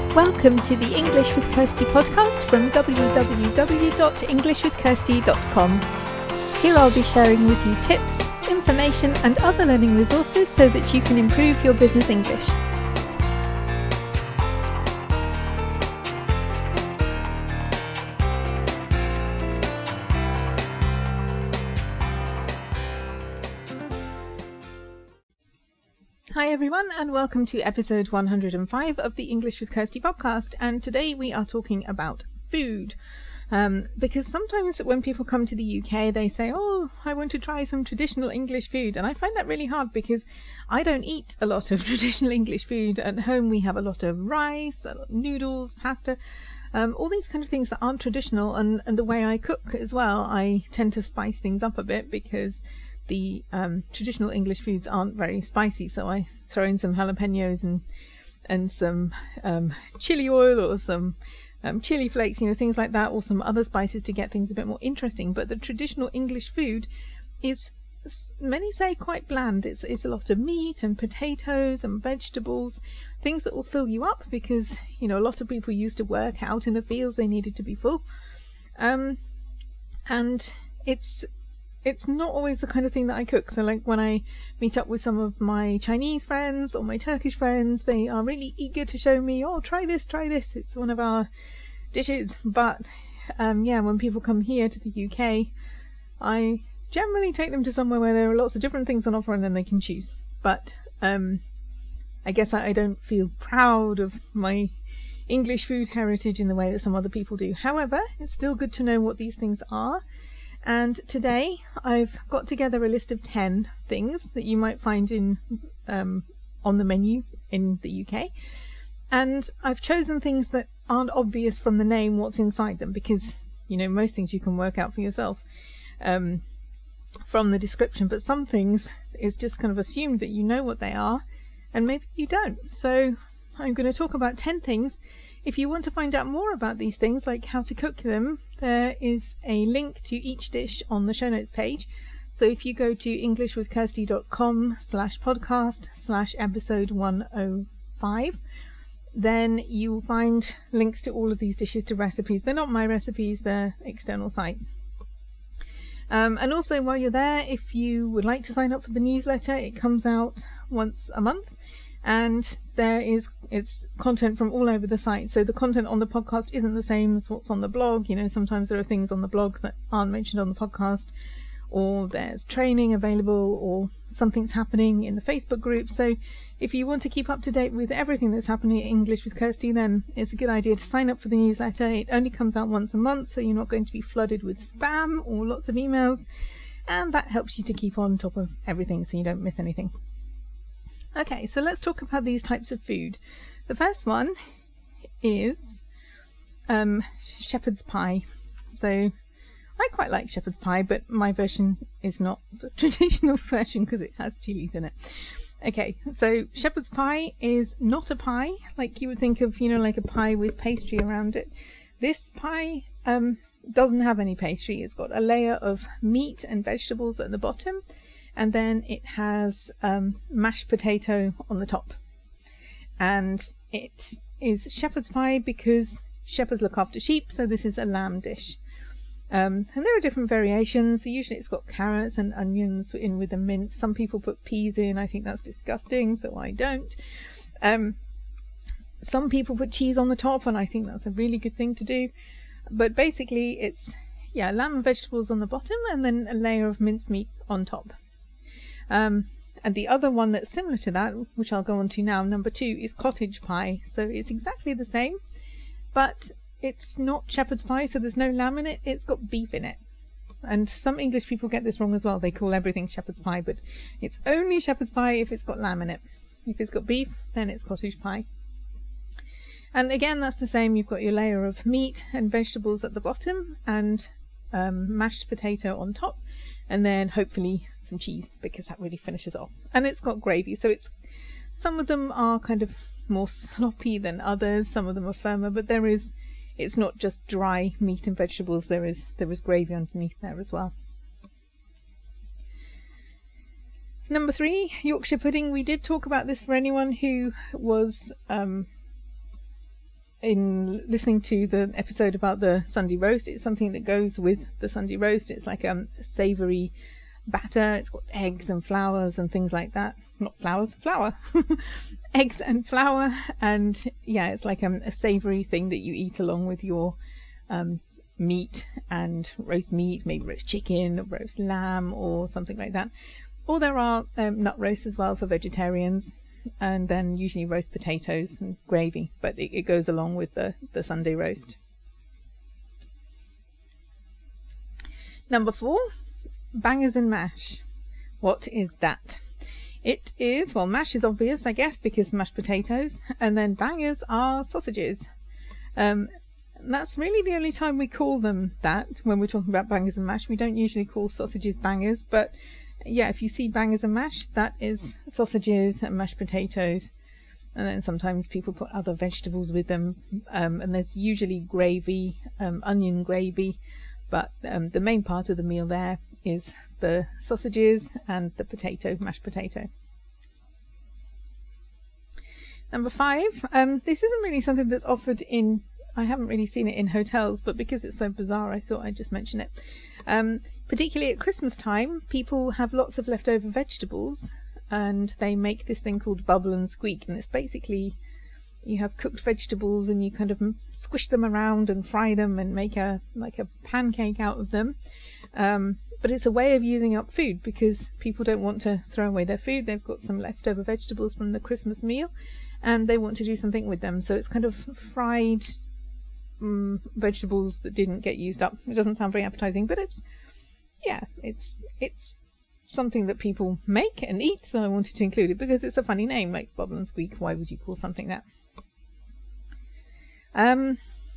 Welcome to the English with Kirsty podcast from www.englishwithkirsty.com. Here I'll be sharing with you tips, information and other learning resources so that you can improve your business English. Hi everyone, and welcome to episode 105 of the English with Kirsty podcast, and today we are talking about food. Because sometimes when people come to the UK they say, oh, I want to try some traditional English food, and I find that really hard because I don't eat a lot of traditional English food. At home we have a lot of rice, noodles, pasta, all these kind of things that aren't traditional, and the way I cook as well, I tend to spice things up a bit because the traditional English foods aren't very spicy, so I throw in some jalapenos and some chili oil or some chili flakes, things like that, or some other spices to get things a bit more interesting. But the traditional English food is, many say, quite bland. It's a lot of meat and potatoes and vegetables, things that will fill you up because, a lot of people used to work out in the fields, they needed to be full. And it's not always the kind of thing that I cook. So like when I meet up with some of my Chinese friends or my Turkish friends, they are really eager to show me, oh, try this, it's one of our dishes. But when people come here to the UK, I generally take them to somewhere where there are lots of different things on offer and then they can choose. But I guess I don't feel proud of my English food heritage in the way that some other people do. However, it's still good to know what these things are. And today I've got together a list of 10 things that you might find in on the menu in the UK. And I've chosen things that aren't obvious from the name what's inside them because, most things you can work out for yourself from the description. But some things it's just kind of assumed that you know what they are and maybe you don't. So I'm going to talk about 10 things. If you want to find out more about these things, like how to cook them, there is a link to each dish on the show notes page. So if you go to englishwithkirsty.com/podcast/episode 105, then you will find links to all of these dishes to recipes. They're not my recipes, they're external sites. And also while you're there, if you would like to sign up for the newsletter, it comes out once a month. And it's content from all over the site. So the content on the podcast isn't the same as what's on the blog. Sometimes there are things on the blog that aren't mentioned on the podcast, or there's training available, or something's happening in the Facebook group. So if you want to keep up to date with everything that's happening at English with Kirsty, then it's a good idea to sign up for the newsletter. It only comes out once a month, so you're not going to be flooded with spam or lots of emails, and that helps you to keep on top of everything so you don't miss anything. Okay, so let's talk about these types of food. The first one is shepherd's pie. So I quite like shepherd's pie, but my version is not the traditional version because it has chilies in it. Okay, so shepherd's pie is not a pie like you would think of, like a pie with pastry around it. This pie doesn't have any pastry. It's got a layer of meat and vegetables at the bottom, and then it has mashed potato on the top. And it is shepherd's pie because shepherds look after sheep, so this is a lamb dish. And there are different variations. Usually it's got carrots and onions in with the mince. Some people put peas in. I think that's disgusting, so I don't. Some people put cheese on the top, and I think that's a really good thing to do. But basically it's lamb and vegetables on the bottom and then a layer of minced meat on top. And the other one that's similar to that, which I'll go on to now, number 2, is cottage pie. So it's exactly the same, but it's not shepherd's pie, so there's no lamb in it. It's got beef in it. And some English people get this wrong as well. They call everything shepherd's pie, but it's only shepherd's pie if it's got lamb in it. If it's got beef, then it's cottage pie. And again, that's the same. You've got your layer of meat and vegetables at the bottom and mashed potato on top, and then hopefully some cheese because that really finishes off. And it's got gravy, so some of them are kind of more sloppy than others, some of them are firmer, but it's not just dry meat and vegetables, there is gravy underneath there as well. Number 3, Yorkshire pudding. We did talk about this for anyone who was in listening to the episode about the Sunday roast, it's something that goes with the Sunday roast. It's like a savoury batter. It's got eggs and flowers and things like that. Not flowers, flour. Eggs and flour. And yeah, it's like a savoury thing that you eat along with your meat, and roast meat, maybe roast chicken, roast lamb or something like that. Or there are nut roasts as well for vegetarians, and then usually roast potatoes and gravy, but it goes along with the Sunday roast. Number 4, bangers and mash. What is that? It is, well, mash is obvious, I guess, because mashed potatoes, and then bangers are sausages. That's really the only time we call them that, when we're talking about bangers and mash. We don't usually call sausages bangers, but yeah, if you see bangers and mash, that is sausages and mashed potatoes. And then sometimes people put other vegetables with them, and there's usually gravy, onion gravy, but the main part of the meal there is the sausages and the mashed potato. Number 5, this isn't really something that's offered in, I haven't really seen it in hotels, but because it's so bizarre, I thought I'd just mention it. Particularly at Christmas time, people have lots of leftover vegetables, and they make this thing called bubble and squeak, and it's basically, you have cooked vegetables and you kind of squish them around and fry them and make a pancake out of them. But it's a way of using up food, because people don't want to throw away their food. They've got some leftover vegetables from the Christmas meal and they want to do something with them. So it's kind of fried vegetables that didn't get used up. It doesn't sound very appetizing, but it's something that people make and eat, so I wanted to include it because it's a funny name, like bubble and squeak. Why would you call something that? The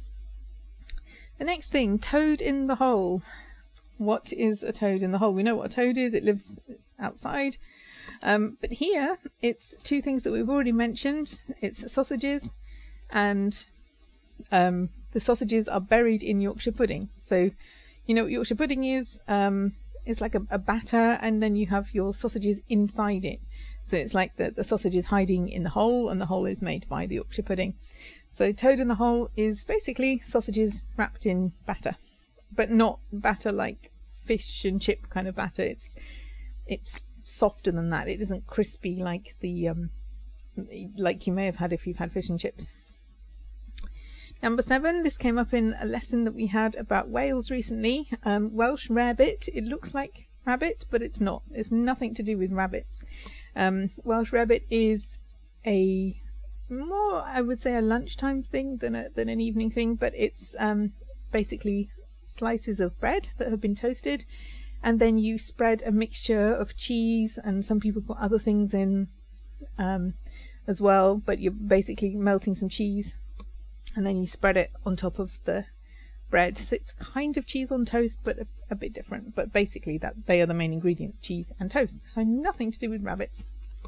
next thing, toad in the hole. What is a toad in the hole? We know what a toad is. It lives outside. But here, it's 2 things that we've already mentioned. It's sausages, and the sausages are buried in Yorkshire pudding. So, you know what Yorkshire pudding is? It's like a batter, and then you have your sausages inside it. So it's like the sausage is hiding in the hole, and the hole is made by the Yorkshire pudding. So toad in the hole is basically sausages wrapped in batter, but not batter like fish and chip kind of batter. It's softer than that. It isn't crispy like like you may have had if you've had fish and chips. Number 7, this came up in a lesson that we had about Wales recently. Welsh rarebit. It looks like rabbit, but it's not. It's nothing to do with rabbit. Welsh rarebit is a more, I would say, a lunchtime thing than an evening thing, but it's basically slices of bread that have been toasted, and then you spread a mixture of cheese, and some people put other things in as well, but you're basically melting some cheese and then you spread it on top of the bread. So it's kind of cheese on toast, but a bit different. But basically that they are the main ingredients, cheese and toast. So nothing to do with rabbits.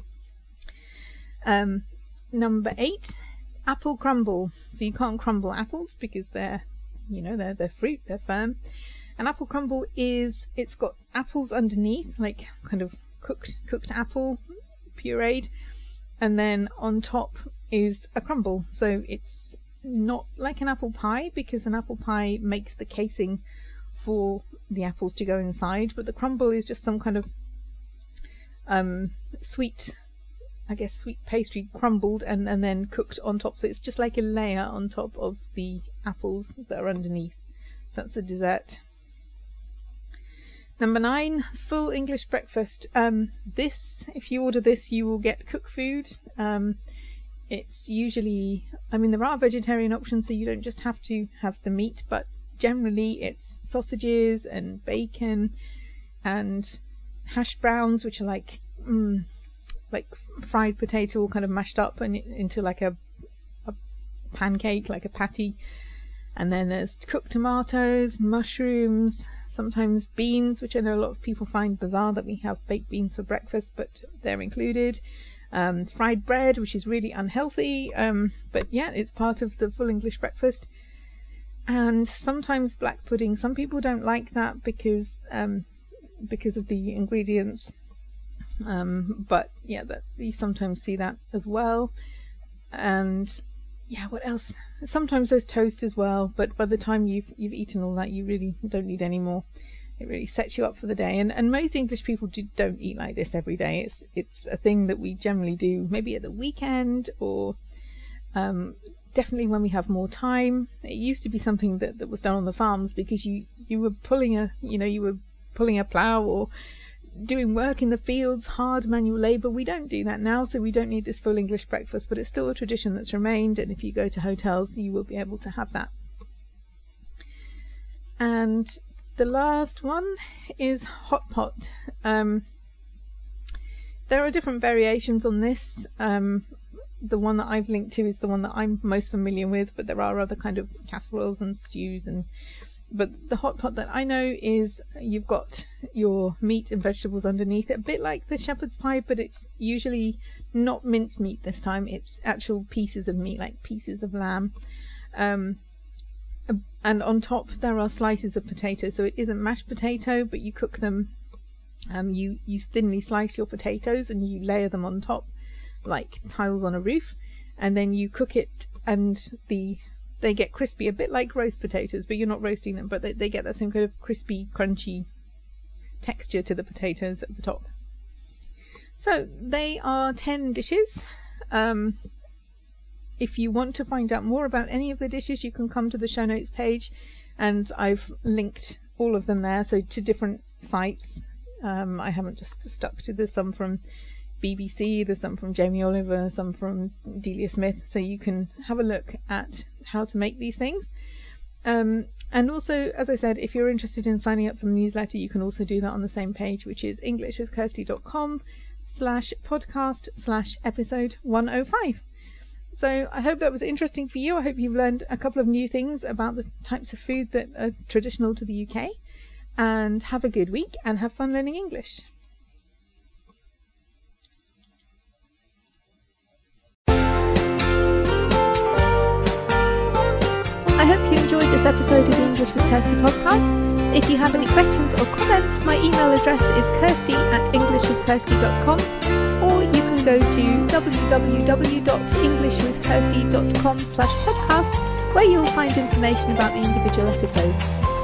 Number 8, apple crumble. So you can't crumble apples because they're fruit, they're firm. And apple crumble it's got apples underneath, like kind of cooked apple, pureed, and then on top is a crumble. So it's not like an apple pie, because an apple pie makes the casing for the apples to go inside, but the crumble is just some kind of sweet pastry crumbled and then cooked on top. So it's just like a layer on top of the apples that are underneath. So that's a dessert. Number 9, full English breakfast. If you order this, you will get cooked food. It's usually, there are vegetarian options, so you don't just have to have the meat, but generally it's sausages and bacon and hash browns, which are like fried potato all kind of mashed up and into like a pancake, like a patty. And then there's cooked tomatoes, mushrooms, sometimes beans, which I know a lot of people find bizarre that we have baked beans for breakfast, but they're included. Fried bread, which is really unhealthy, but yeah, it's part of the full English breakfast. And sometimes black pudding. Some people don't like that because of the ingredients, but yeah, you sometimes see that as well. And yeah, what else? Sometimes there's toast as well, but by the time you've eaten all that, you really don't need any more. It really sets you up for the day. And most English people don't eat like this every day. It's a thing that we generally do maybe at the weekend, or definitely when we have more time. It used to be something that was done on the farms, because you were pulling a plough or doing work in the fields, hard manual labour. We don't do that now, so we don't need this full English breakfast, but it's still a tradition that's remained, and if you go to hotels you will be able to have that. And the last one is hot pot. There are different variations on this. The one that I've linked to is the one that I'm most familiar with, but there are other kind of casseroles and stews, but the hot pot that I know is you've got your meat and vegetables underneath it, a bit like the shepherd's pie, but it's usually not minced meat this time. It's actual pieces of meat, like pieces of lamb. And on top there are slices of potato, so it isn't mashed potato, but you cook them. You thinly slice your potatoes and you layer them on top like tiles on a roof, and then you cook it, and they get crispy, a bit like roast potatoes, but you're not roasting them, but they get that same kind of crispy, crunchy texture to the potatoes at the top. So they are 10 dishes. If you want to find out more about any of the dishes, you can come to the show notes page, and I've linked all of them there, so to different sites. I haven't just stuck to this. Some from BBC, there's some from Jamie Oliver, some from Delia Smith, so you can have a look at how to make these things. And also, as I said, if you're interested in signing up for the newsletter, you can also do that on the same page, which is englishwithkirsty.com/podcast/episode 105. So I hope that was interesting for you. I hope you've learned a couple of new things about the types of food that are traditional to the UK. And have a good week and have fun learning English. I hope you enjoyed this episode of the English with Kirsty podcast. If you have any questions or comments, my email address is kirsty@englishwithkirsty.com, or you can go to www.englishwithkirsty.com/podcast, where you'll find information about the individual episodes.